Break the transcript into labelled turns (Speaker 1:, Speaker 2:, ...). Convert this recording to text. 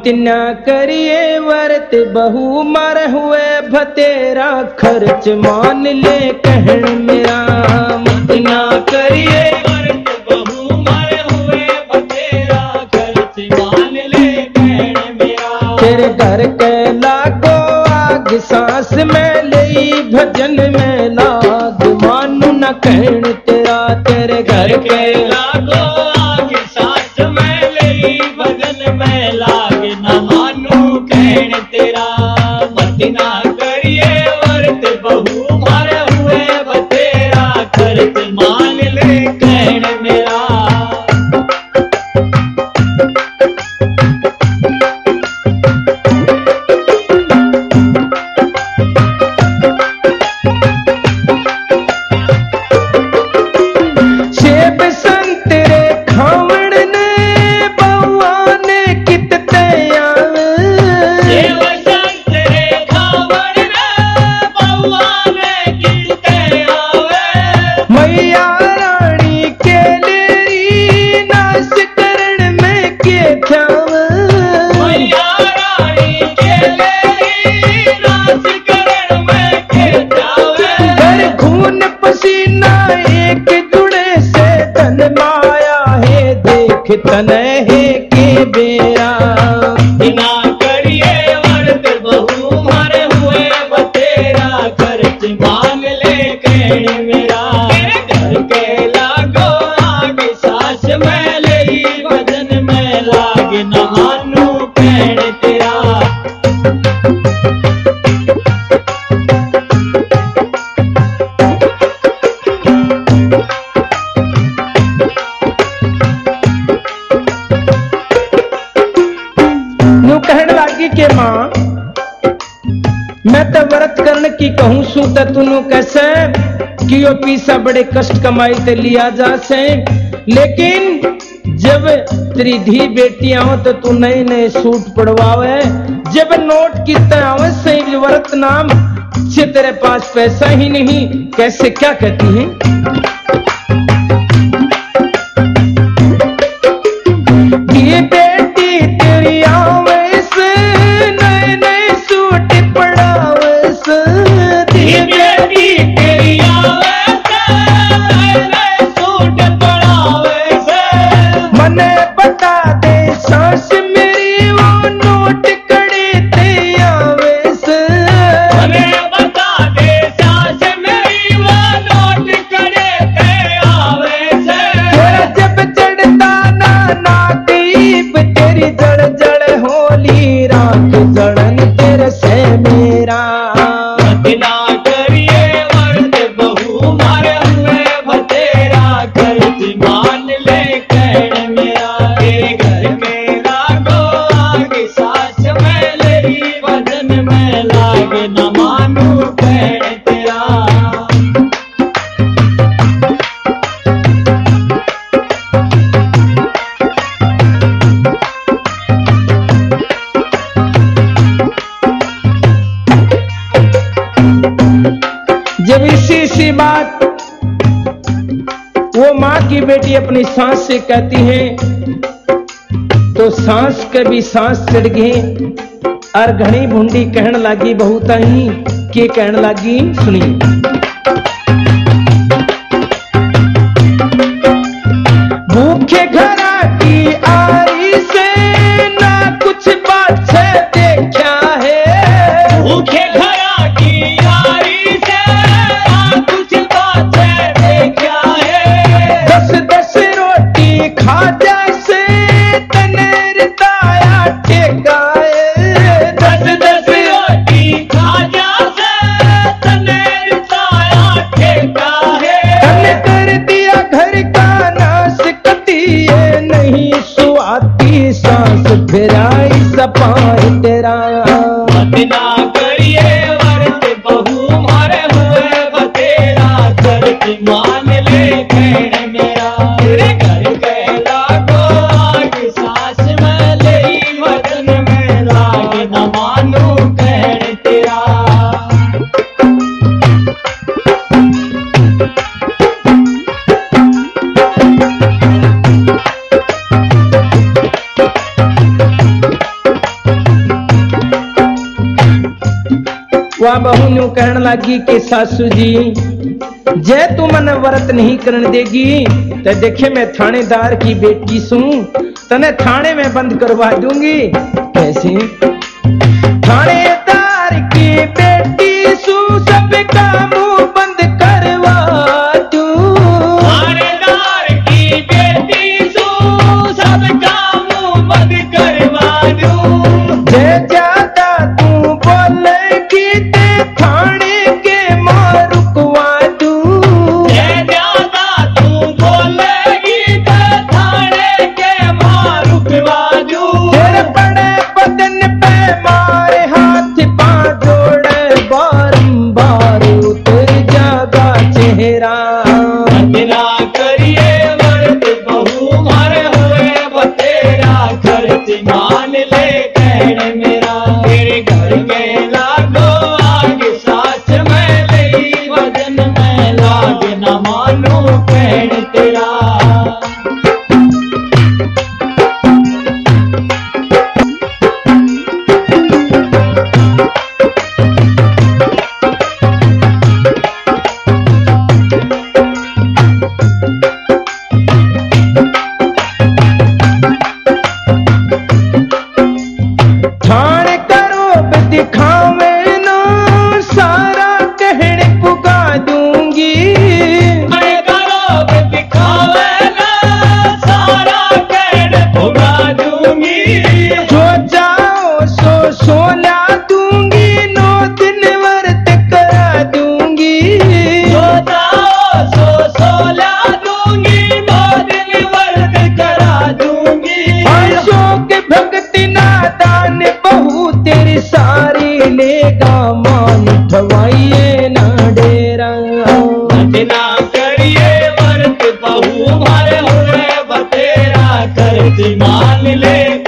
Speaker 1: मत न करिए वर्त बहु मर हुए भतेरा खर्च मान ले कहन मेरा।
Speaker 2: मत न करिए वर्त बहु मर हुए भतेरा खर्च मान ले कहन मेरा।
Speaker 1: तेरे घर के लागो आग सांस में ले भजन में लाग मानू न कहन तेरा। तेरे घर के
Speaker 2: लागो आग सांस में ले भजन में लाग न मानू कहन तेरा। मत ना करिए वर्त बहु मर हुए भतेरा खर्च मान ले कहन मेरा।
Speaker 1: तने है के बेरा।
Speaker 2: बिना करिए वर्त बहु मर हुए भतेरा खर्च मान ले कहन मेरा। घर के लागो आग सांस में ले भजन में लाग न मानू कहन तेरा।
Speaker 1: के मां मैं तो व्रत करने की कहूं सू तो तुनु कैसे कि यो पीसा बड़े कष्ट कमाई ते लिया जा से। लेकिन जब तेरी धी बेटियां हो तो तू नए नए सूट पड़वावे। जब नोट की आवे से व्रत नाम से तेरे पास पैसा ही नहीं कैसे क्या कहती है। ये बेटी तेरी आवे जड़न तेरे से मेरा।
Speaker 2: बिना करिए वर्त बहु मर हुए भतेरा खर्च मान ले कहन मेरा। घर में लागो आग सांस में ले भजन में लाग न मानू कहन तेरा।
Speaker 1: जब इसी बात वो मां की बेटी अपनी सास से कहती है तो सास के भी सांस चढ़ गई और घनी भुंडी कहन लागी बहुत ही के कहन लागी सुनिए। भूखे घरा की आरी से ना कुछ बात से देखा है।
Speaker 2: भूखे घरा की आरी से ना कुछ बात से देखा है।
Speaker 1: 10-10 रोटी खा जैसे तनेरताया ठेका है।
Speaker 2: 10-10 रोटी खा जैसे तनेरताया ठेका है।
Speaker 1: तने कर दिया घर का नाश कतिए नहीं सुआती सांस फिराई सपार तेरा।
Speaker 2: बिना करिए वर्त बहु मर हुए भतेरा खर्च मान ले कहन मेरा। तेरे घर के लागो आग सांस में ले भजन में लाग न मानू कहन तेरा।
Speaker 1: वह बहू न्यू कहने लगी कि सासू जी जे तू मन व्रत नहीं करने देगी तो देखे मैं थानेदार की बेटी सू तने थाने में बंद करवा दूंगी। कैसे? थानेदार की बेटी सू सबका मुंह बंद करवा दूं।
Speaker 2: थानेदार की बेटी सू सबका मुंह बंद करवा दूं।
Speaker 1: जे ज्यादा तू बोलेगी ते थाने के मां रुकवा दूं।
Speaker 2: जे ज्यादा तू बोलेगी तो थाने के मां रुकवा दूं।
Speaker 1: तेरे बड़े बदन पे मारे हाथ पांव जोड़े बारंबार उतर जागा चेहरा।
Speaker 2: बतना करिए व्रत बहू मारे हुए बतेरा खर्च मान ले कहण मेरा। तेरे घर में लागो आग सास में लई वजन में लाग न मानो कहण तेरा।
Speaker 1: थाने करो दिखावे ना सारा कहने पुगा दूंगी।
Speaker 2: मैं करो दिखावे ना सारा कहण भुगा दूंगी।
Speaker 1: जो जाओ सो सोला दूंगी 9 दिन व्रत करा दूंगी।
Speaker 2: जो जाओ सो सोला दूंगी 9 दिन व्रत करा दूंगी।
Speaker 1: अशोक भक्ति नादान बहू तेरी सारी लेगा मान ठवाइए ना डेरा।
Speaker 2: बतना करिए व्रत बहू मारे हुए बतेरा खर्च मान ले